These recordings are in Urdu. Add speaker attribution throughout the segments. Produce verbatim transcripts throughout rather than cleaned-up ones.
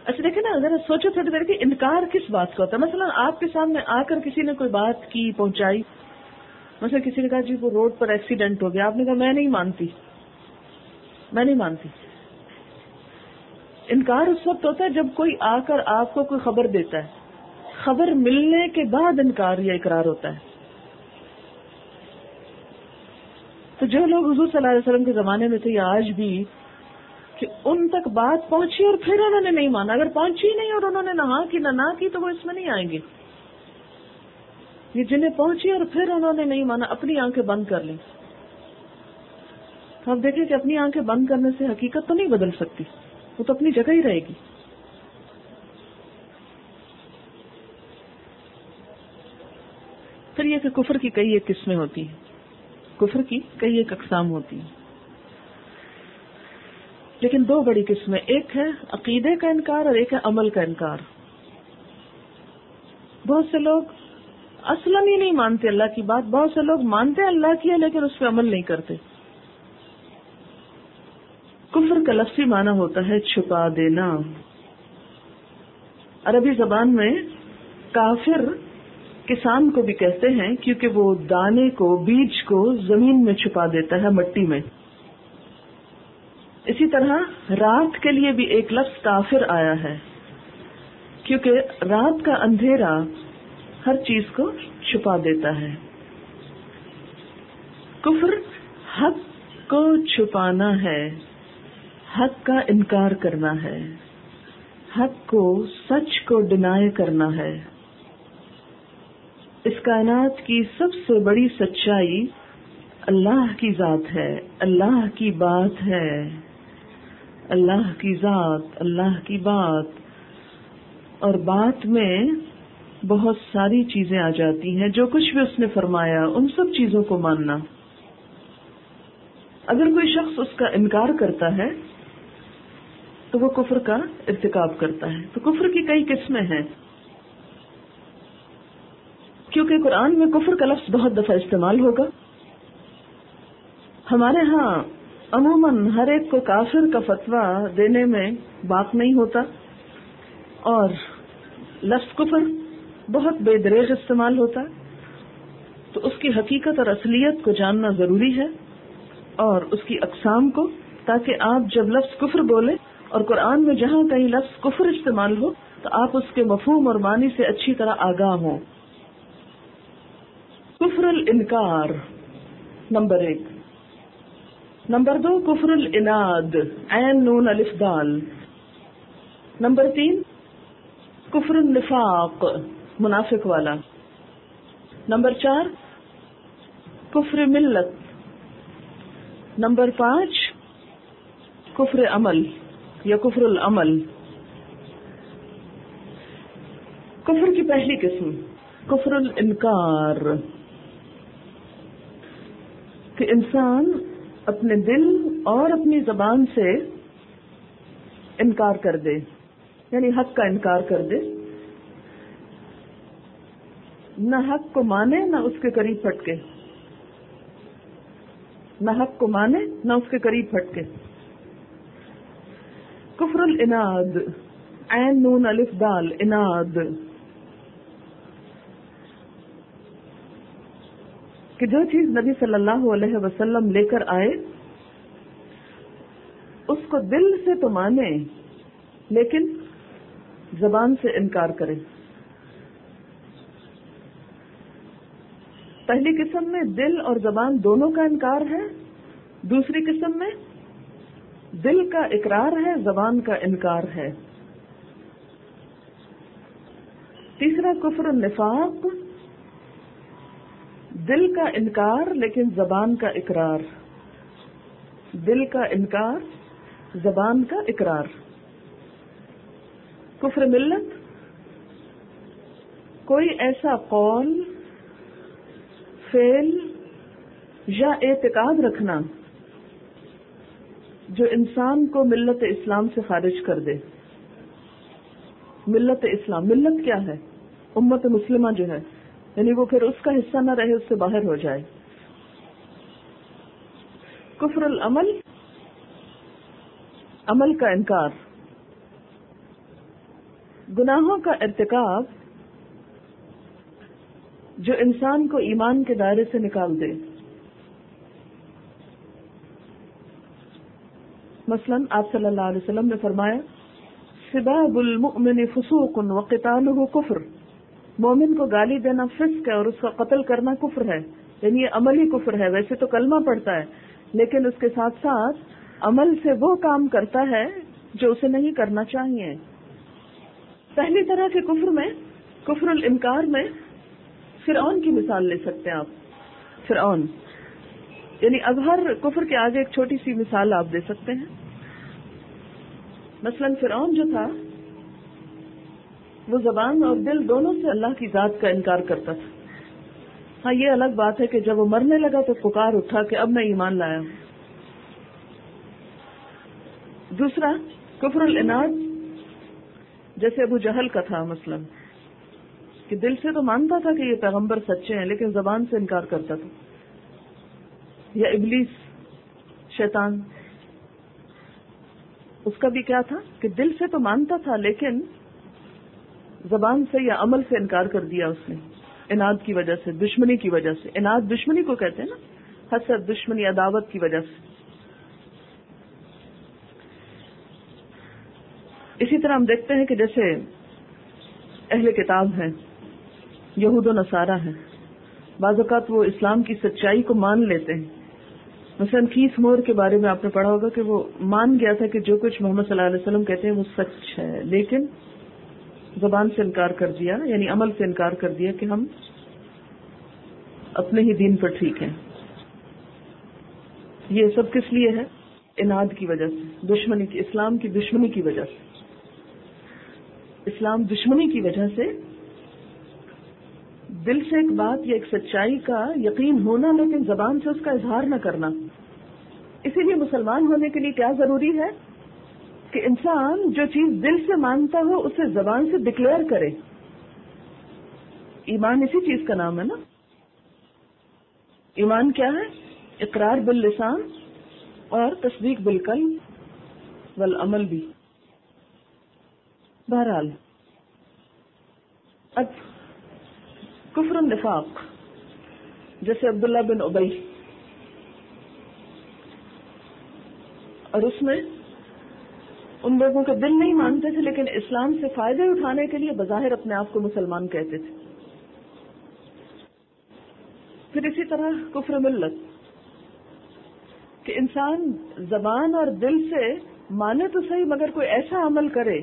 Speaker 1: اچھا دیکھیں نا، اگر سوچو تھوڑی دیر کہ انکار کس بات کا ہوتا ہے. مثلا آپ کے سامنے آ کر کسی نے کوئی بات کی پہنچائی، مثلا کسی نے کہا جی وہ روڈ پر ایکسیڈنٹ ہو گیا، آپ نے کہا میں نہیں مانتی میں نہیں مانتی. انکار اس وقت ہوتا ہے جب کوئی آ کر آپ کو کوئی خبر دیتا ہے، خبر ملنے کے بعد انکار یا اقرار ہوتا ہے. تو جو لوگ حضور صلی اللہ علیہ وسلم کے زمانے میں تھے یا آج بھی، کہ ان تک بات پہنچی اور پھر انہوں نے نہیں مانا، اگر پہنچی نہیں اور انہوں نے نہ ہاں کی نہ نہ کی تو وہ اس میں نہیں آئیں گے. یہ جنہیں پہنچی اور پھر انہوں نے نہیں مانا، اپنی آنکھیں بند کر لیں. تو آپ دیکھیں کہ اپنی آنکھیں بند کرنے سے حقیقت تو نہیں بدل سکتی، وہ تو اپنی جگہ ہی رہے گی. پھر یہ کہ کفر کی کئی ایک قسمیں ہوتی ہیں، کفر کی کئی ایک اقسام ہوتی ہیں، لیکن دو بڑی قسمیں، ایک ہے عقیدے کا انکار اور ایک ہے عمل کا انکار. بہت سے لوگ اصلاً ہی نہیں مانتے اللہ کی بات، بہت سے لوگ مانتے اللہ کی ہے لیکن اس پہ عمل نہیں کرتے. کفر کا لفظی معنی ہوتا ہے چھپا دینا. عربی زبان میں کافر کسان کو بھی کہتے ہیں کیونکہ وہ دانے کو، بیج کو زمین میں چھپا دیتا ہے، مٹی میں. اسی طرح رات کے لیے بھی ایک لفظ کافر آیا ہے کیونکہ رات کا اندھیرا ہر چیز کو چھپا دیتا ہے. کفر حق کو چھپانا ہے، حق کا انکار کرنا ہے، حق کو، سچ کو ڈینائی کرنا ہے. اس کائنات کی سب سے بڑی سچائی اللہ کی ذات ہے، اللہ کی بات ہے، اللہ کی ذات، اللہ کی بات. اور بات میں بہت ساری چیزیں آ جاتی ہیں، جو کچھ بھی اس نے فرمایا ان سب چیزوں کو ماننا. اگر کوئی شخص اس کا انکار کرتا ہے تو وہ کفر کا ارتکاب کرتا ہے. تو کفر کی کئی قسمیں ہیں، کیونکہ قرآن میں کفر کا لفظ بہت دفعہ استعمال ہوگا. ہمارے ہاں عموماً ہر ایک کو کافر کا فتویٰ دینے میں باک نہیں ہوتا، اور لفظ کفر بہت بے دریغ استعمال ہوتا ہے. تو اس کی حقیقت اور اصلیت کو جاننا ضروری ہے، اور اس کی اقسام کو، تاکہ آپ جب لفظ کفر بولیں اور قرآن میں جہاں کہیں لفظ کفر استعمال ہو تو آپ اس کے مفہوم اور معنی سے اچھی طرح آگاہ ہوں. کفر الانکار نمبر ایک. نمبر دو کفر العناد، عین نون الف دال. نمبر تین کفر النفاق، منافق والا. نمبر چار کفر ملت. نمبر پانچ کفر عمل یا کفر العمل. کفر کی پہلی قسم کفر الانکار، کہ انسان اپنے دل اور اپنی زبان سے انکار کر دے، یعنی حق کا انکار کر دے، نہ حق کو مانے نہ اس کے قریب پھٹکے، نہ حق کو مانے نہ اس کے قریب پھٹکے. کفر العناد، عین نون الف دال، عناد، کہ جو چیز نبی صلی اللہ علیہ وسلم لے کر آئے اس کو دل سے تو مانے لیکن زبان سے انکار کرے. پہلی قسم میں دل اور زبان دونوں کا انکار ہے، دوسری قسم میں دل کا اقرار ہے، زبان کا انکار ہے. تیسرا کفر النفاق، دل کا انکار لیکن زبان کا اقرار، دل کا انکار، زبان کا اقرار. کفر ملت، کوئی ایسا قول، فعل یا اعتقاد رکھنا جو انسان کو ملت اسلام سے خارج کر دے. ملت اسلام، ملت کیا ہے؟ امت مسلمہ جو ہے، یعنی وہ پھر اس کا حصہ نہ رہے، اس سے باہر ہو جائے. کفر العمل، عمل کا انکار، گناہوں کا ارتکاب جو انسان کو ایمان کے دائرے سے نکال دے. مثلا آپ صلی اللہ علیہ وسلم نے فرمایا سباب المؤمن فسوق وقتاله کفر. مومن کو گالی دینا فسق ہے اور اس کا قتل کرنا کفر ہے، یعنی یہ عملی کفر ہے. ویسے تو کلمہ پڑھتا ہے لیکن اس کے ساتھ ساتھ عمل سے وہ کام کرتا ہے جو اسے نہیں کرنا چاہیے. پہلی طرح کے کفر میں، کفر الانکار میں، فرعون کی مثال لے سکتے ہیں آپ. فرعون یعنی اظہر کفر کے آگے ایک چھوٹی سی مثال آپ دے سکتے ہیں. مثلا فرعون جو تھا وہ زبان اور دل دونوں سے اللہ کی ذات کا انکار کرتا تھا. ہاں یہ الگ بات ہے کہ جب وہ مرنے لگا تو پکار اٹھا کہ اب میں ایمان لایا ہوں. دوسرا کفر العناد جیسے ابو جہل کا تھا، مثلا کہ دل سے تو مانتا تھا کہ یہ پیغمبر سچے ہیں لیکن زبان سے انکار کرتا تھا. یا ابلیس شیطان، اس کا بھی کیا تھا کہ دل سے تو مانتا تھا لیکن زبان سے یا عمل سے انکار کر دیا اس نے، عناد کی وجہ سے، دشمنی کی وجہ سے. عناد دشمنی کو کہتے ہیں نا، حسد، دشمنی، عداوت کی وجہ سے. اسی طرح ہم دیکھتے ہیں کہ جیسے اہل کتاب ہیں، یہود و نصارہ ہیں، بعض اوقات وہ اسلام کی سچائی کو مان لیتے ہیں. مثلا کیس مور کے بارے میں آپ نے پڑھا ہوگا کہ وہ مان گیا تھا کہ جو کچھ محمد صلی اللہ علیہ وسلم کہتے ہیں وہ سچ ہے، لیکن زبان سے انکار کر دیا، یعنی عمل سے انکار کر دیا کہ ہم اپنے ہی دین پر ٹھیک ہیں. یہ سب کس لیے ہے؟ عناد کی وجہ سے، دشمنی کی، اسلام کی دشمنی کی وجہ سے. اسلام دشمنی کی وجہ سے دل سے ایک بات یا ایک سچائی کا یقین ہونا لیکن زبان سے اس کا اظہار نہ کرنا. اسی لیے مسلمان ہونے کے لیے کیا ضروری ہے کہ انسان جو چیز دل سے مانتا ہو اسے زبان سے ڈکلیئر کرے. ایمان اسی چیز کا نام ہے نا. ایمان کیا ہے؟ اقرار باللسان اور تصدیق بالقلب والعمل بھی. بہرحال اب کفر النفاق جیسے عبداللہ بن ابی، اور اس میں ان لوگوں کے دل نہیں مانتے تھے لیکن اسلام سے فائدے اٹھانے کے لیے بظاہر اپنے آپ کو مسلمان کہتے تھے. پھر اسی طرح کفر ملت کہ انسان زبان اور دل سے مانے تو صحیح مگر کوئی ایسا عمل کرے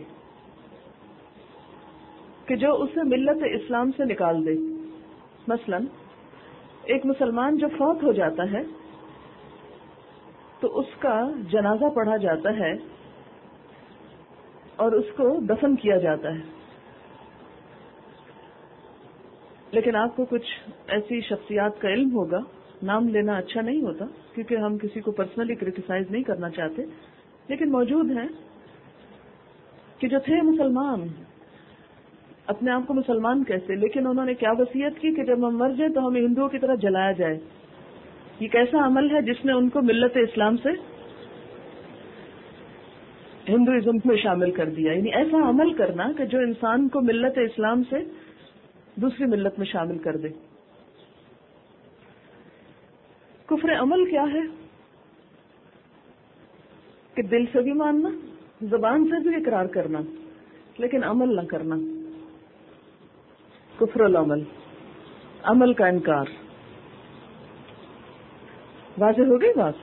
Speaker 1: کہ جو اسے ملت اسلام سے نکال دے. مثلا ایک مسلمان جو فوت ہو جاتا ہے تو اس کا جنازہ پڑھا جاتا ہے اور اس کو دفن کیا جاتا ہے. لیکن آپ کو کچھ ایسی شخصیات کا علم ہوگا، نام لینا اچھا نہیں ہوتا کیونکہ ہم کسی کو پرسنلی کرٹیسائز نہیں کرنا چاہتے، لیکن موجود ہیں کہ جو تھے مسلمان، اپنے آپ کو مسلمان کہتے، لیکن انہوں نے کیا وصیت کی کہ جب ہم مر جائیں تو ہمیں ہندوؤں کی طرح جلایا جائے. یہ کیسا عمل ہے جس نے ان کو ملت اسلام سے ہندوازم میں شامل کر دیا. یعنی ایسا عمل کرنا کہ جو انسان کو ملت اسلام سے دوسری ملت میں شامل کر دے. کفر عمل کیا ہے؟ کہ دل سے بھی ماننا، زبان سے بھی اقرار کرنا لیکن عمل نہ کرنا. کفر العمل، عمل کا انکار. واضح ہو گئی بات؟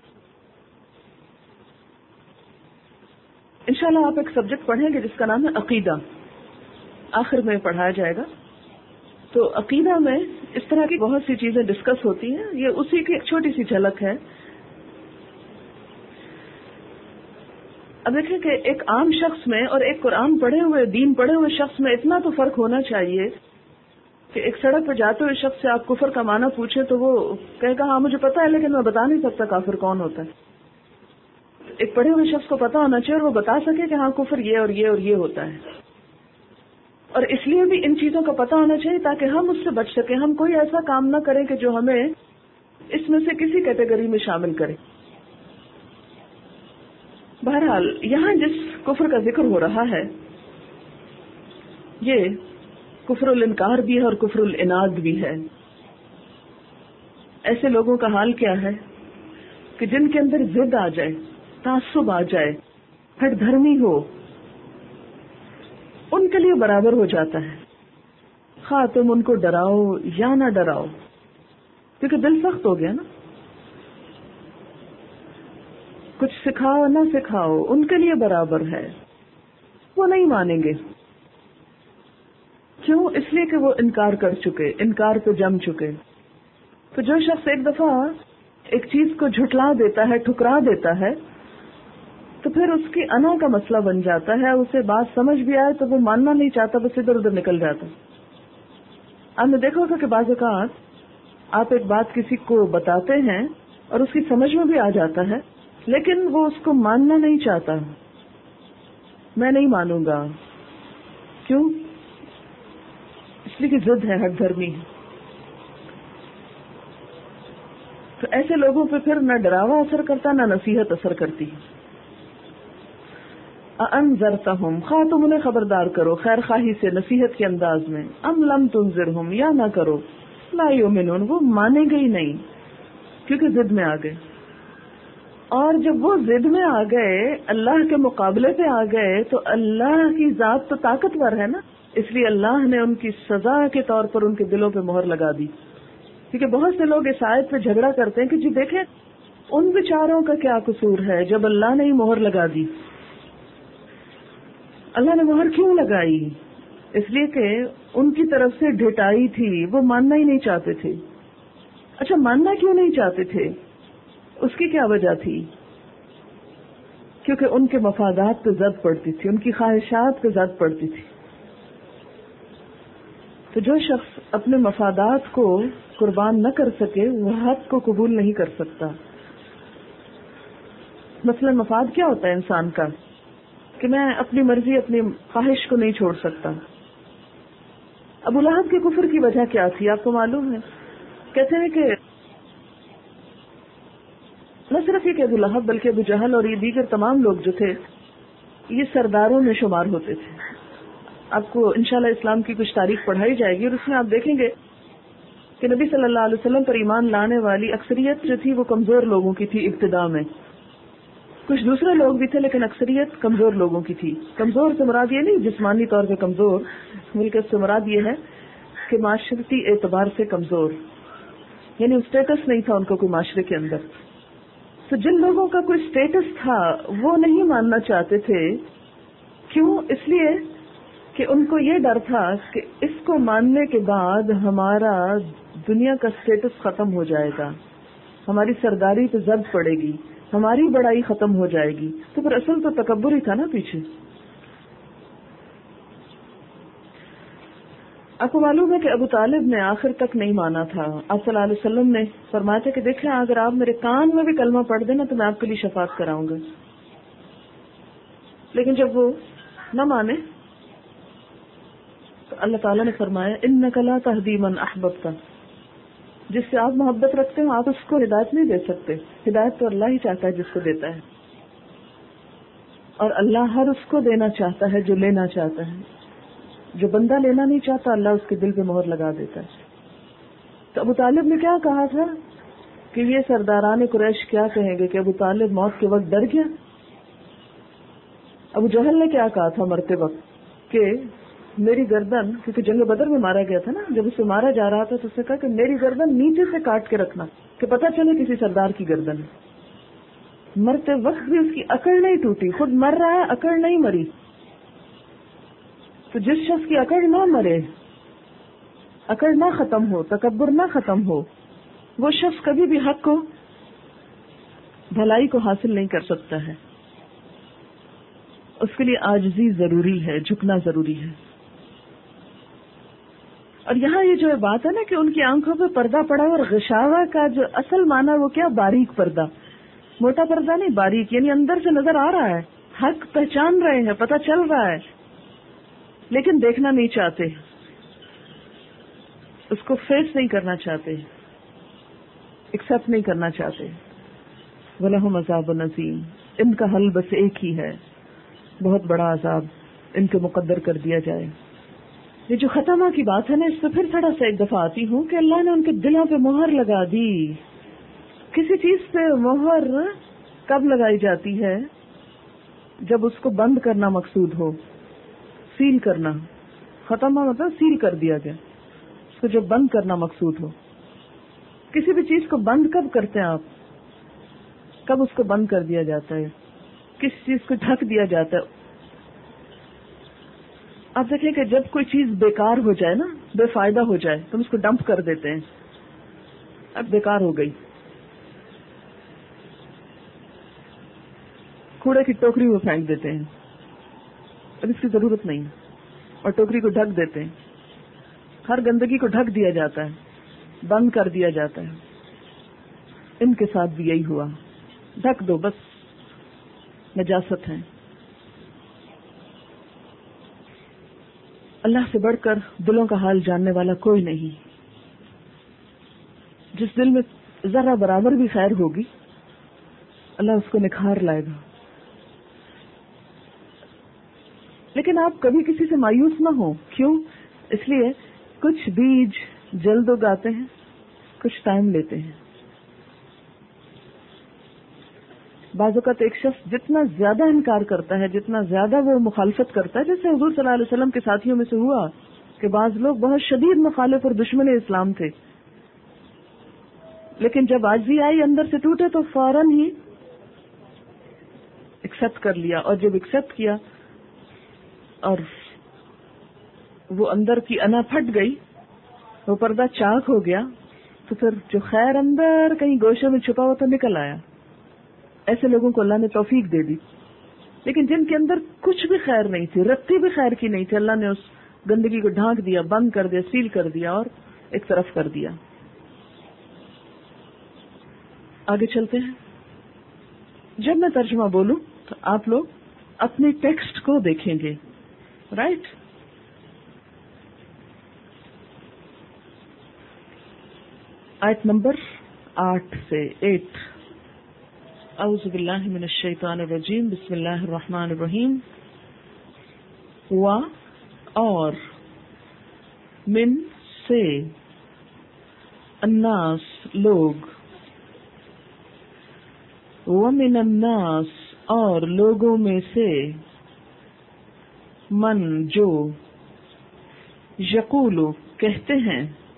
Speaker 1: انشاءاللہ آپ ایک سبجیکٹ پڑھیں گے جس کا نام ہے عقیدہ، آخر میں پڑھایا جائے گا. تو عقیدہ میں اس طرح کی بہت سی چیزیں ڈسکس ہوتی ہیں، یہ اسی کی ایک چھوٹی سی جھلک ہے. اب دیکھیں کہ ایک عام شخص میں اور ایک قرآن پڑھے ہوئے، دین پڑھے ہوئے شخص میں اتنا تو فرق ہونا چاہیے کہ ایک سڑک پہ جاتے ہوئے شخص سے آپ کفر کا معنی پوچھیں تو وہ کہے گا ہاں مجھے پتا ہے لیکن میں بتا نہیں سکتا کافر کون ہوتا ہے. ایک پڑھے ہوئے شخص کو پتا ہونا چاہیے اور وہ بتا سکے کہ ہاں کفر یہ اور یہ اور یہ ہوتا ہے. اور اس لیے بھی ان چیزوں کا پتا ہونا چاہیے تاکہ ہم اس سے بچ سکیں. ہم کوئی ایسا کام نہ کریں کہ جو ہمیں اس میں سے کسی کیٹیگری میں شامل کرے. بہرحال یہاں جس کفر کا ذکر ہو رہا ہے یہ کفر الانکار بھی ہے اور کفر العناد بھی ہے. ایسے لوگوں کا حال کیا ہے کہ جن کے اندر ضد آ جائے، تعصب آ جائے، ہٹ دھرمی ہو، ان کے لیے برابر ہو جاتا ہے، خواہ تم ان کو ڈراؤ یا نہ ڈراؤ، کیونکہ دل سخت ہو گیا نا. کچھ سکھاؤ نہ سکھاؤ ان کے لیے برابر ہے، وہ نہیں مانیں گے. کیوں؟ اس لیے کہ وہ انکار کر چکے، انکار پہ جم چکے. تو جو شخص ایک دفعہ ایک چیز کو جھٹلا دیتا ہے، ٹھکرا دیتا ہے، تو پھر اس کی انا کا مسئلہ بن جاتا ہے. اسے بات سمجھ بھی آئے تو وہ ماننا نہیں چاہتا، بس ادھر ادھر نکل جاتا. آپ نے دیکھا ہوگا کہ بعض اوقات آپ ایک بات کسی کو بتاتے ہیں اور اس کی سمجھ میں بھی آ جاتا ہے، لیکن وہ اس کو ماننا نہیں چاہتا. میں نہیں مانوں گا. کیوں؟ اس لیے کہ ضد ہے، ہٹ دھرمی. تو ایسے لوگوں پہ پھر نہ ڈراوا اثر کرتا نہ نصیحت اثر کرتی. انذرتہم، خواہ تم انہیں خبردار کرو خیر خواہی سے، نصیحت کے انداز میں، ام لم تنذرہم، یا نہ کرو، لا یؤمنون، وہ مانیں گے ہی نہیں کیونکہ ضد میں آ گئے. اور جب وہ ضد میں آ گئے، اللہ کے مقابلے پہ آ گئے، تو اللہ کی ذات تو طاقتور ہے نا، اس لیے اللہ نے ان کی سزا کے طور پر ان کے دلوں پہ مہر لگا دی. کیونکہ بہت سے لوگ اس آیت پہ جھگڑا کرتے ہیں کہ جی دیکھیں ان بیچاروں کا کیا قصور ہے جب اللہ نے ہی مہر لگا دی. اللہ نے مہر کیوں لگائی؟ اس لیے کہ ان کی طرف سے ڈھٹائی تھی، وہ ماننا ہی نہیں چاہتے تھے. اچھا ماننا کیوں نہیں چاہتے تھے؟ اس کی کیا وجہ تھی؟ کیونکہ ان کے مفادات پہ زد پڑتی تھی، ان کی خواہشات پہ زد پڑتی تھی. تو جو شخص اپنے مفادات کو قربان نہ کر سکے وہ حق کو قبول نہیں کر سکتا. مثلا مفاد کیا ہوتا ہے انسان کا؟ کہ میں اپنی مرضی، اپنی خواہش کو نہیں چھوڑ سکتا. ابو لہب کے کفر کی وجہ کیا تھی آپ کو معلوم ہے؟ کہتے ہیں کہ نہ صرف یہ کہ ابو لہب بلکہ ابو جہل اور یہ دیگر تمام لوگ جو تھے یہ سرداروں میں شمار ہوتے تھے. آپ کو انشاءاللہ اسلام کی کچھ تاریخ پڑھائی جائے گی اور اس میں آپ دیکھیں گے کہ نبی صلی اللہ علیہ وسلم پر ایمان لانے والی اکثریت جو تھی وہ کمزور لوگوں کی تھی. ابتدا میں کچھ دوسرے لوگ بھی تھے لیکن اکثریت کمزور لوگوں کی تھی. کمزور سے مراد یہ نہیں جسمانی طور پہ کمزور، بلکہ اس سے مراد یہ ہے کہ معاشرتی اعتبار سے کمزور، یعنی اسٹیٹس نہیں تھا ان کو کوئی معاشرے کے اندر. تو جن لوگوں کا کوئی اسٹیٹس تھا وہ نہیں ماننا چاہتے تھے. کیوں؟ اس لیے کہ ان کو یہ ڈر تھا کہ اس کو ماننے کے بعد ہمارا دنیا کا اسٹیٹس ختم ہو جائے گا، ہماری سرداری پہ زد پڑے گی، ہماری بڑائی ختم ہو جائے گی. تو پھر اصل تو تکبر ہی تھا نا پیچھے. آپ کو معلوم ہے کہ ابو طالب نے آخر تک نہیں مانا تھا. آپ صلی اللہ علیہ وسلم نے فرمایا تھا کہ دیکھیں اگر آپ میرے کان میں بھی کلمہ پڑھ دینا تو میں آپ کے لیے شفاعت کراؤں گا. لیکن جب وہ نہ مانے تو اللہ تعالیٰ نے فرمایا انک لا تہدی من احببت، جس سے آپ محبت رکھتے ہیں آپ اس کو ہدایت نہیں دے سکتے. ہدایت تو اللہ ہی چاہتا ہے جس کو دیتا ہے، اور اللہ ہر اس کو دینا چاہتا ہے جو لینا چاہتا ہے. جو بندہ لینا نہیں چاہتا اللہ اس کے دل پہ مہر لگا دیتا ہے. تو ابو طالب نے کیا کہا تھا کہ یہ سرداران قریش کیا کہیں گے کہ ابو طالب موت کے وقت ڈر گیا. ابو جہل نے کیا کہا تھا مرتے وقت کہ میری گردن، کیونکہ جنگ بدر میں مارا گیا تھا نا، جب اسے مارا جا رہا تھا تو اس نے کہا کہ میری گردن نیچے سے کاٹ کے رکھنا کہ پتہ چلے کسی سردار کی گردن. مرتے وقت بھی اس کی اکڑ نہیں ٹوٹی، خود مر رہا ہے اکڑ نہیں مری. تو جس شخص کی اکڑ نہ مرے، اکڑ نہ ختم ہو، تکبر نہ ختم ہو، وہ شخص کبھی بھی حق کو، بھلائی کو حاصل نہیں کر سکتا ہے. اس کے لیے عاجزی ضروری ہے، جھکنا ضروری ہے. اور یہاں یہ جو بات ہے نا کہ ان کی آنکھوں پہ پردہ پڑا اور غشاوہ کا جو اصل معنی وہ کیا؟ باریک پردہ، موٹا پردہ نہیں، باریک، یعنی اندر سے نظر آ رہا ہے، حق پہچان رہے ہیں، پتہ چل رہا ہے، لیکن دیکھنا نہیں چاہتے، اس کو فیس نہیں کرنا چاہتے، ایکسپٹ نہیں کرنا چاہتے. وَلَهُمْ عَذَابٌ عَظِيمٌ، ان کا حل بس ایک ہی ہے، بہت بڑا عذاب ان کے مقدر کر دیا جائے. یہ جو ختمہ کی بات ہے نا، اس پہ پھر تھوڑا سا ایک دفعہ آتی ہوں کہ اللہ نے ان کے دلوں پہ مہر لگا دی. کسی چیز پہ مہر کب لگائی جاتی ہے؟ جب اس کو بند کرنا مقصود ہو، سیل کرنا. ختمہ مطلب سیل کر دیا گیا، اس کو جب بند کرنا مقصود ہو. کسی بھی چیز کو بند کب کرتے ہیں آپ؟ کب اس کو بند کر دیا جاتا ہے؟ کس چیز کو ڈھک دیا جاتا ہے؟ آپ دیکھیں کہ جب کوئی چیز بیکار ہو جائے نا، بے فائدہ ہو جائے، تو اس کو ڈمپ کر دیتے ہیں. اب بیکار ہو گئی، کوڑے کی ٹوکری میں پھینک دیتے ہیں، اب اس کی ضرورت نہیں، اور ٹوکری کو ڈھک دیتے ہیں. ہر گندگی کو ڈھک دیا جاتا ہے، بند کر دیا جاتا ہے. ان کے ساتھ بھی یہی ہوا، ڈھک دو بس، نجاست ہے. اللہ سے بڑھ کر دلوں کا حال جاننے والا کوئی نہیں. جس دل میں ذرا برابر بھی خیر ہوگی، اللہ اس کو نکھار لائے گا. لیکن آپ کبھی کسی سے مایوس نہ ہو. کیوں؟ اس لیے کچھ بیج جلد اگاتے ہیں، کچھ ٹائم لیتے ہیں. بعض اوقات ایک شخص جتنا زیادہ انکار کرتا ہے، جتنا زیادہ وہ مخالفت کرتا ہے، جیسے حضور صلی اللہ علیہ وسلم کے ساتھیوں میں سے ہوا کہ بعض لوگ بہت شدید مخالف اور دشمن اسلام تھے، لیکن جب عاجزی آئی اندر سے ٹوٹے تو فوراً ہی ایکسپٹ کر لیا. اور جب ایکسپٹ کیا اور وہ اندر کی انا پھٹ گئی، وہ پردہ چاک ہو گیا، تو پھر جو خیر اندر کہیں گوشے میں چھپا ہوا تو نکل آیا. ایسے لوگوں کو اللہ نے توفیق دے دی. لیکن جن کے اندر کچھ بھی خیر نہیں تھی، رتی بھی خیر کی نہیں تھی، اللہ نے اس گندگی کو ڈھانک دیا، بند کر دیا، سیل کر دیا اور ایک طرف کر دیا. آگے چلتے ہیں. جب میں ترجمہ بولوں تو آپ لوگ اپنے ٹیکسٹ کو دیکھیں گے، رائٹ؟ آیت نمبر آٹھ سے ایٹ. اعوذ باللہ من الشیطان الرجیم، بسم اللہ الرحمن الرحیم. و اور من سے، الناس لوگ، ومن الناس اور لوگوں میں سے، من جو، یقول کہتے ہیں،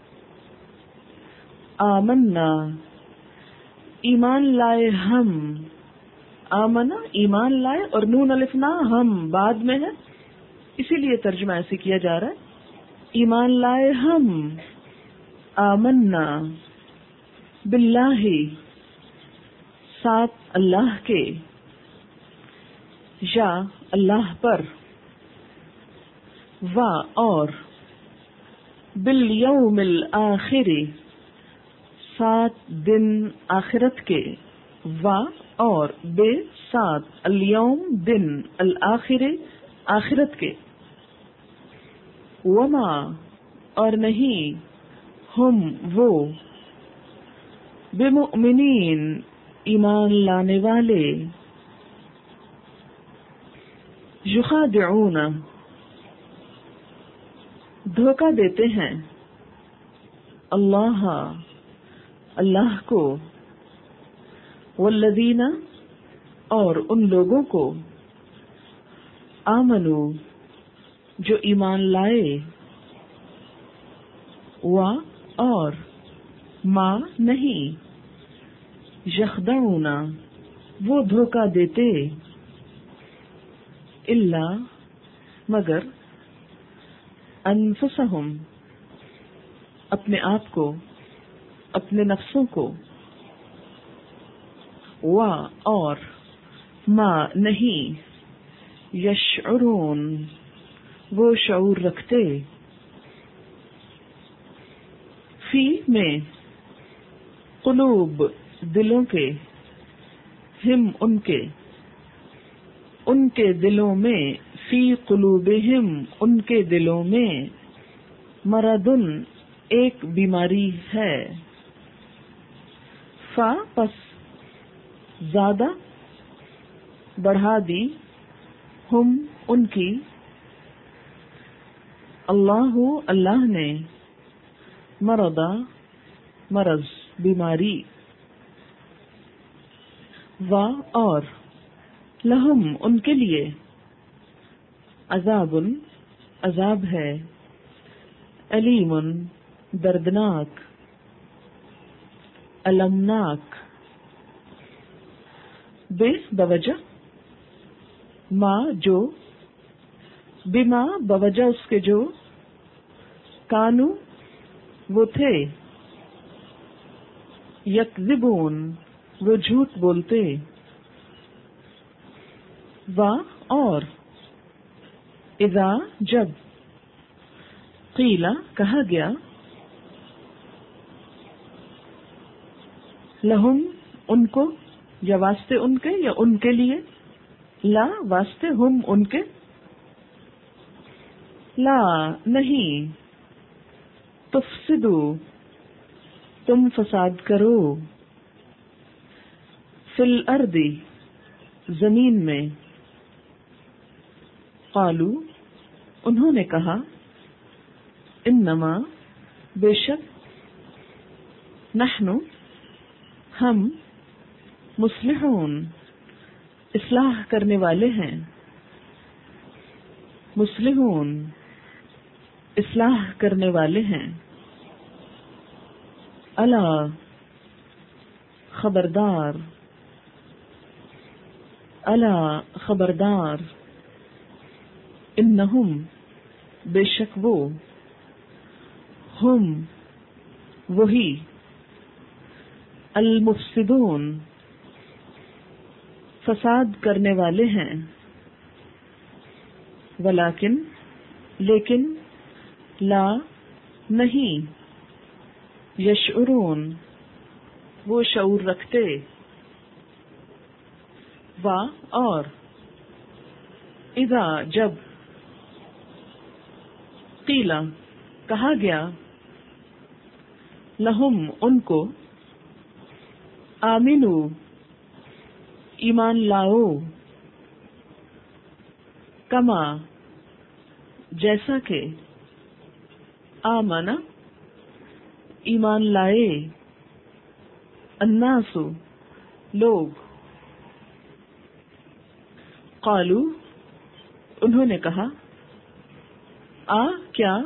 Speaker 1: آمنا ایمان لائے ہم. آمنا ایمان لائے، اور نون الف نا ہم بعد میں ہے، اسی لیے ترجمہ ایسے کیا جا رہا ہے. ایمان لائے ہم، آمنا باللہ ساتھ اللہ کے، یا اللہ پر، و اور بالیوم الآخر سات دن آخرت کے، و اور بے ساتھ الیوم دن، الآخر آخرت کے، وما اور نہیں، ہم وہ، بمؤمنین ایمان لانے والے، یخادعون دھوکہ دیتے ہیں، اللہ اللہ کو، والذین اور ان لوگوں کو، آمنو جو ایمان لائے، و اور ما نہیں، یخدعون وہ دھوکہ دیتے، الا مگر، انفسہم اپنے آپ کو، اپنے نفسوں کو، و اور ما نہیں، یشعرون وہ شعور رکھتے، فی میں قلوب دلوں کے، ہم ان کے، ان کے دلوں میں، فی قلوبہم ان کے دلوں میں، مرضن ایک بیماری ہے، فا پس زیادہ بڑھا دی، ہم ان کی، اللہ اللہ نے مرضا مرض بیماری و اور لہم ان کے لیے عذاب عذاب ہے علیم دردناک المناک بے بوجہ ما جو بما بوجہ اس کے جو کانو وہ تھے یکذبون وہ جھوٹ بولتے و اور اذا جب قیلا کہا گیا لہم ان کو یا واسطے ان کے یا ان کے لیے لا واسطے ہم ان کے لا نہیں تفسدو تم فساد کرو فی الارض زمین میں قالو انہوں نے کہا انما بے شک نحن ہم مصلحون اصلاح کرنے والے ہیں مصلحون اصلاح کرنے والے ہیں الا خبردار الا خبردار انہم بے شک وہ ہم وہی المفسدون فساد کرنے والے ہیں ولیکن لیکن لا نہیں یشعرون وہ شعور رکھتے و اور اذا جب قیلا کہا گیا لہم ان کو آمنو ایمان لاؤ کما جیسا کہ آمنا ایمان لائے الناس لوگ قالو انہوں نے کہا آ کیا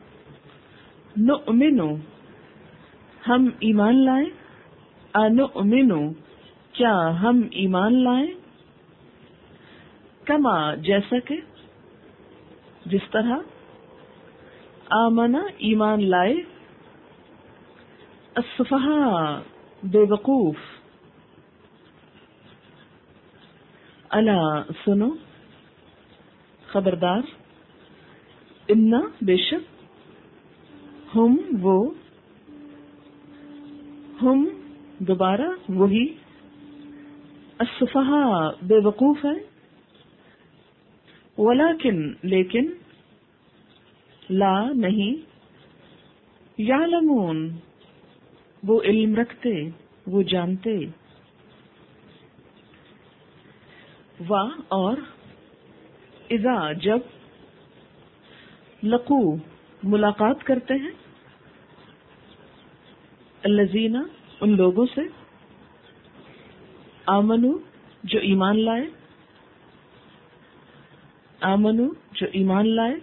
Speaker 1: نؤمنو ہم ایمان لائیں انؤمنو کیا ہم ایمان لائیں کما جیسا کہ جس طرح آمنا ایمان لائے السفہاء بے وقوف الا سنو خبردار انا بے شک ہم وہ ہم دوبارہ وہی السفہاء بے وقوف ہے ولیکن لیکن لا نہیں یعلمون وہ علم رکھتے وہ جانتے و اور اذا جب لقو ملاقات کرتے ہیں الذین ان لوگوں سے آمنو جو ایمان لائے آمنو جو ایمان لائے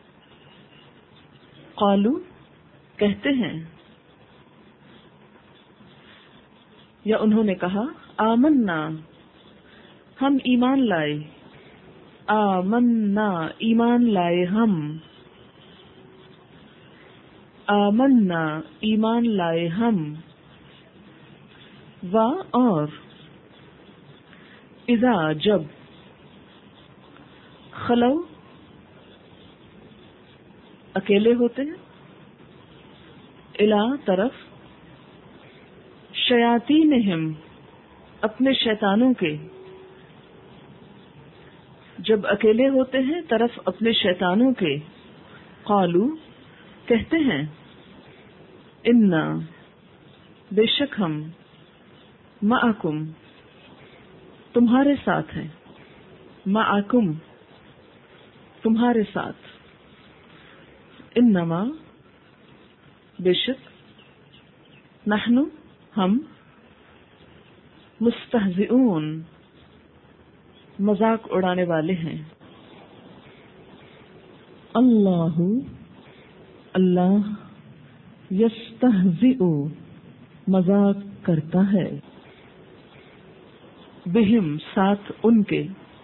Speaker 1: قالو کہتے ہیں یا انہوں نے کہا آمنا ہم ایمان لائے آمنا ایمان لائے ہم آمنا ایمان لائے ہم و اور اذا جب خلو اکیلے ہوتے ہیں الا طرف شیاطینہم اپنے شیطانوں کے جب اکیلے ہوتے ہیں طرف اپنے شیطانوں کے قالو کہتے ہیں انا بے شک ہم معکم تمہارے ساتھ ہیں معکم تمہارے ساتھ انما بے شک نحن ہم مستہزئون مذاق اڑانے والے ہیں. اللہ اللہ یستہزئ مذاق کرتا ہے بہم ساتھ ان کے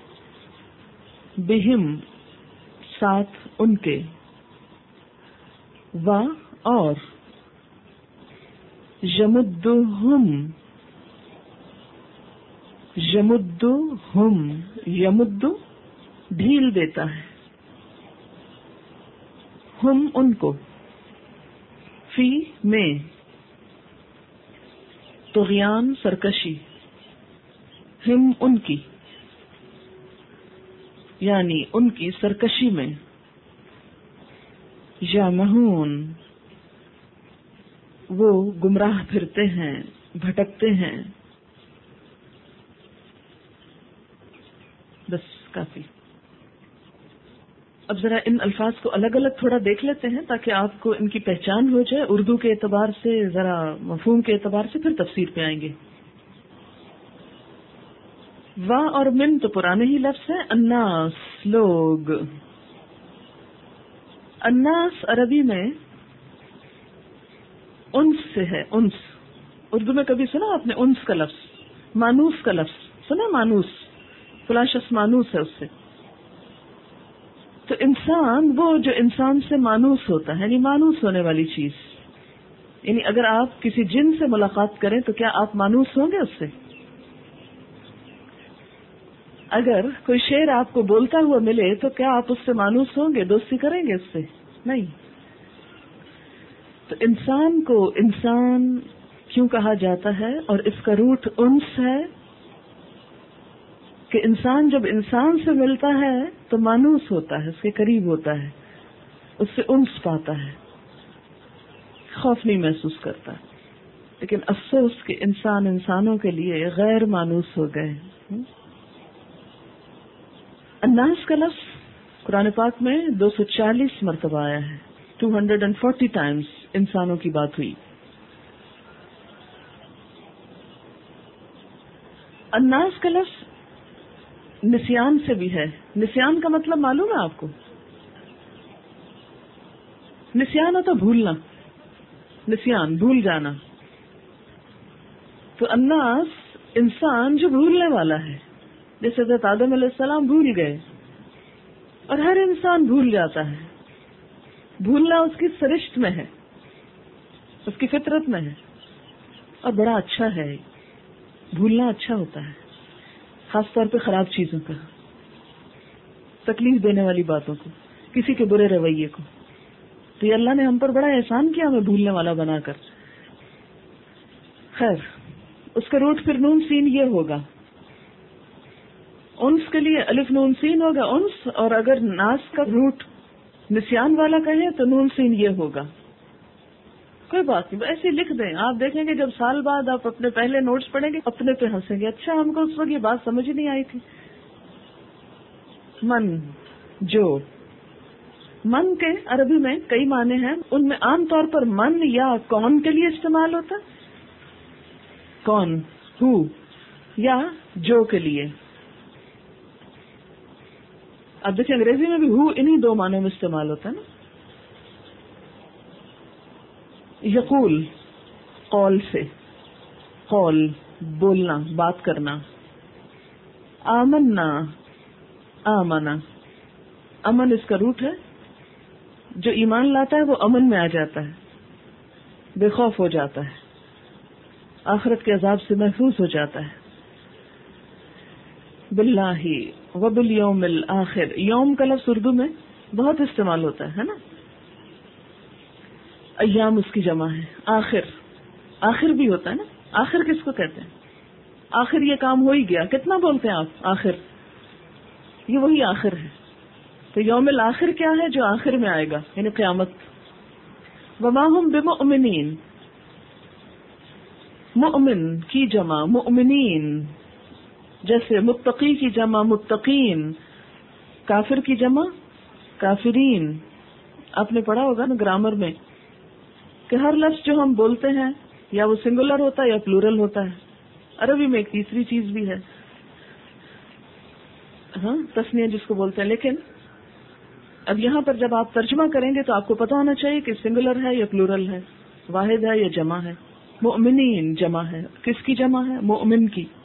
Speaker 1: بہم ساتھ ان کے و اور یمدہم یمدہم یمد ڈھیل دیتا ہے ہم ان کو فی میں طغیان سرکشی ہم ان کی یعنی ان کی سرکشی میں یامہون وہ گمراہ پھرتے ہیں بھٹکتے ہیں. بس کافی. اب ذرا ان الفاظ کو الگ الگ تھوڑا دیکھ لیتے ہیں تاکہ آپ کو ان کی پہچان ہو جائے. اردو کے اعتبار سے ذرا مفہوم کے اعتبار سے پھر تفسیر پہ آئیں گے. وا اور من تو پرانے ہی لفظ ہیں. الناس لوگ. الناس عربی میں انس سے ہے. انس اردو میں کبھی سنا آپ نے انس کا لفظ؟ مانوس کا لفظ سنا؟ مانوس فلاں شخص مانوس ہے اس سے. تو انسان وہ جو انسان سے مانوس ہوتا ہے یعنی مانوس ہونے والی چیز. یعنی اگر آپ کسی جن سے ملاقات کریں تو کیا آپ مانوس ہوں گے اس سے؟ اگر کوئی شیر آپ کو بولتا ہوا ملے تو کیا آپ اس سے مانوس ہوں گے؟ دوستی کریں گے اس سے؟ نہیں. تو انسان کو انسان کیوں کہا جاتا ہے اور اس کا روٹ انس ہے کہ انسان جب انسان سے ملتا ہے تو مانوس ہوتا ہے، اس کے قریب ہوتا ہے، اس سے انس پاتا ہے، خوف نہیں محسوس کرتا. لیکن افسوس کہ انسان انسانوں کے لیے غیر مانوس ہو گئے. الناس کا لفظ قرآن پاک میں دو سو چالیس مرتبہ آیا ہے. Two hundred and forty times انسانوں کی بات ہوئی. الناس کا لفظ نسیان سے بھی ہے. نسیان کا مطلب معلوم ہے آپ کو؟ نسیان ہوتا بھولنا، نسیان بھول جانا. تو الناس انسان جو بھولنے والا ہے. جیسے حضرت آدم علیہ السلام بھول گئے اور ہر انسان بھول جاتا ہے. بھولنا اس کی سرشت میں ہے، اس کی فطرت میں ہے اور بڑا اچھا ہے. بھولنا اچھا ہوتا ہے، خاص طور پہ خراب چیزوں کا، تکلیف دینے والی باتوں کو، کسی کے برے رویے کو. تو یہ اللہ نے ہم پر بڑا احسان کیا ہمیں بھولنے والا بنا کر. خیر، اس کا روٹ پھر نون سین یہ ہوگا. انس کے لیے الف نون سین ہوگا انس، اور اگر ناس کا روٹ نسیان والا کہیں تو نون سین یہ ہوگا. کوئی بات نہیں، ایسے لکھ دیں. آپ دیکھیں گے جب سال بعد آپ اپنے پہلے نوٹس پڑھیں گے اپنے پہ ہنسیں گے. اچھا ہم کو اس وقت یہ بات سمجھ ہی نہیں آئی تھی. من جو من کے عربی میں کئی معنی ہیں. ان میں عام طور پر من یا کون کے لیے استعمال ہوتا ہے، کون ہو، یا جو کے لیے. اب دیکھیں انگریزی میں بھی ہو انہی دو معنوں میں استعمال ہوتا ہے نا. یقول قول سے، قول بولنا، بات کرنا. آمنا آمنا، امن اس کا روٹ ہے. جو ایمان لاتا ہے وہ امن میں آ جاتا ہے، بے خوف ہو جاتا ہے، آخرت کے عذاب سے محفوظ ہو جاتا ہے. باللہ وبالیوم الآخر، یوم کا لفظ اردو میں بہت استعمال ہوتا ہے نا. ایام اس کی جمع ہے. آخر، آخر بھی ہوتا ہے نا. آخر کس کو کہتے ہیں؟ آخر یہ کام ہو ہی گیا. کتنا بولتے ہیں آپ آخر؟ یہ وہی آخر ہے. تو یوم الآخر کیا ہے؟ جو آخر میں آئے گا، یعنی قیامت. وما ہم بمؤمنین، مؤمن کی جمع مؤمنین، جیسے متقی کی جمع متقین، کافر کی جمع کافرین. آپ نے پڑھا ہوگا نا گرامر میں کہ ہر لفظ جو ہم بولتے ہیں یا وہ سنگولر ہوتا ہے یا پلورل ہوتا ہے. عربی میں ایک تیسری چیز بھی ہے، ہاں تسنیہ جس کو بولتے ہیں. لیکن اب یہاں پر جب آپ ترجمہ کریں گے تو آپ کو پتا ہونا چاہیے کہ سنگولر ہے یا پلورل ہے، واحد ہے یا جمع ہے. مؤمنین جمع ہے، کس کی جمع ہے؟ مؤمن کی.